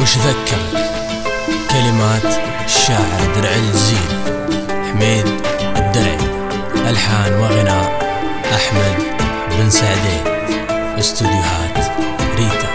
وش ذكرك؟ كلمات الشاعر درع الجزيري حميد الدرعي، ألحان وغناء أحمد بن سعدين، استوديوهات ريتا.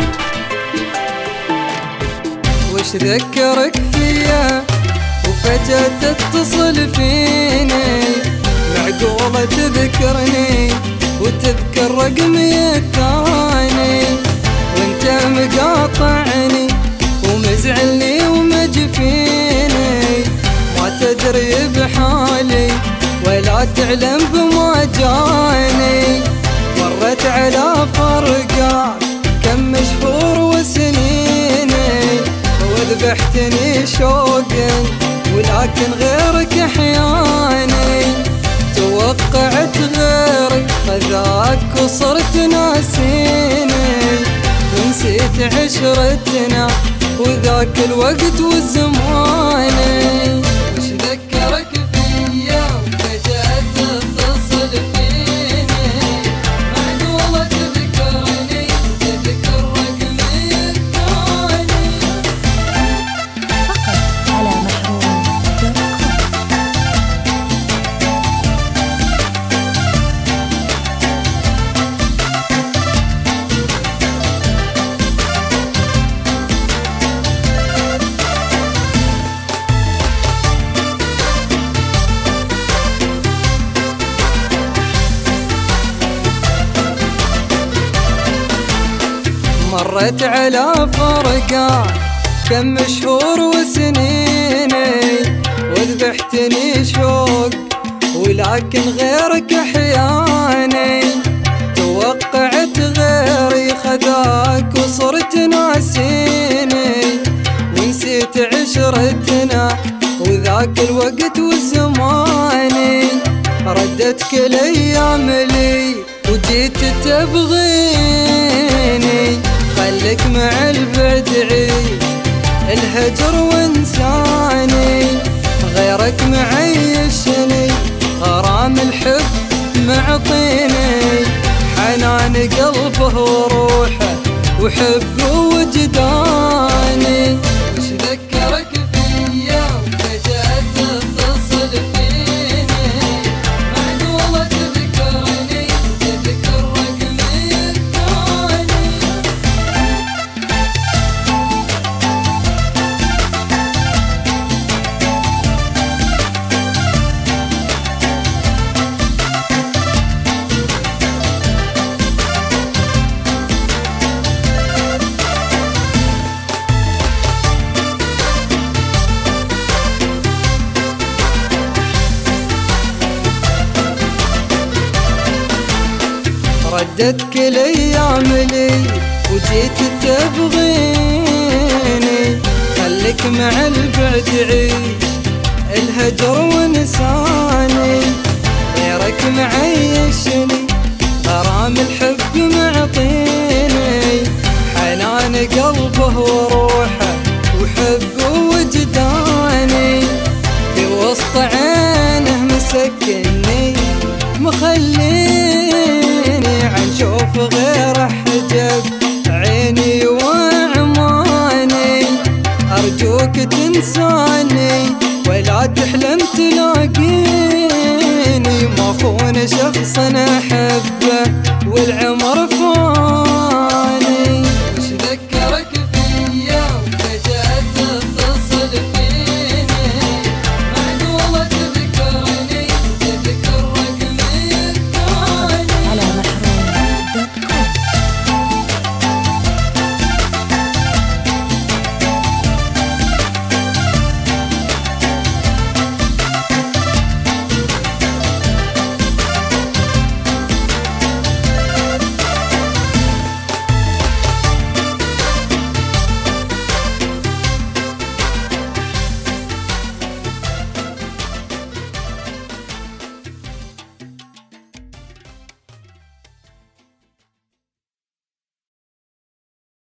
وش ذكرك فيا وفجأة تتصل فيني؟ معقولة تذكرني وتذكر رقمي الثاني وانت مقاطعني ومزعلني ومجفيني، ما تدري بحالي ولا تعلم بما جاني. مرت على فرقات كم شهور وسنيني وذبحتني شوقا ولكن غيرك احياني. توقعت غيري خذاك وصرت ناسيني ونسيت عشرتنا وذاك الوقت والزماني. وش ذكرك فيا وفجأة تتصل فيني؟ معقولة تذكرني وتذكر رقمي الثاني؟ فقط على محروم.com. مرت على فرقات كم شهور وسنيني وذبحتني شوق ولكن غيرك احياني. توقعت غيري خذاك وصرت ناسيني ونسيت عشرتنا وذاك الوقت والزماني. ردتك الايام لي وجيت تبغيني، خليك مع البعد عيش الهجر وانساني. غيرك معيشني غرام الحب معطيني، حنان قلبه وروحه وحبه وجداني. وش ذكرك فيا وفجأة تتصل فيني؟ معقولة تذكرني وتذكر رقمي الثاني؟ ردتك الايام لي وجيت تبغيني، خليك مع البعد عيش الهجر ونساني. غيرك معيشني غرام الحب معطيني، حنان قلبه وروحه وحبه وجداني. في وسط عينه مسكني مخليني عن شوف غير حجب عيني وعماني. أرجوك تنساني ولا تحلم تلاقيني، ما خون شخص أحبه والعمر فاني.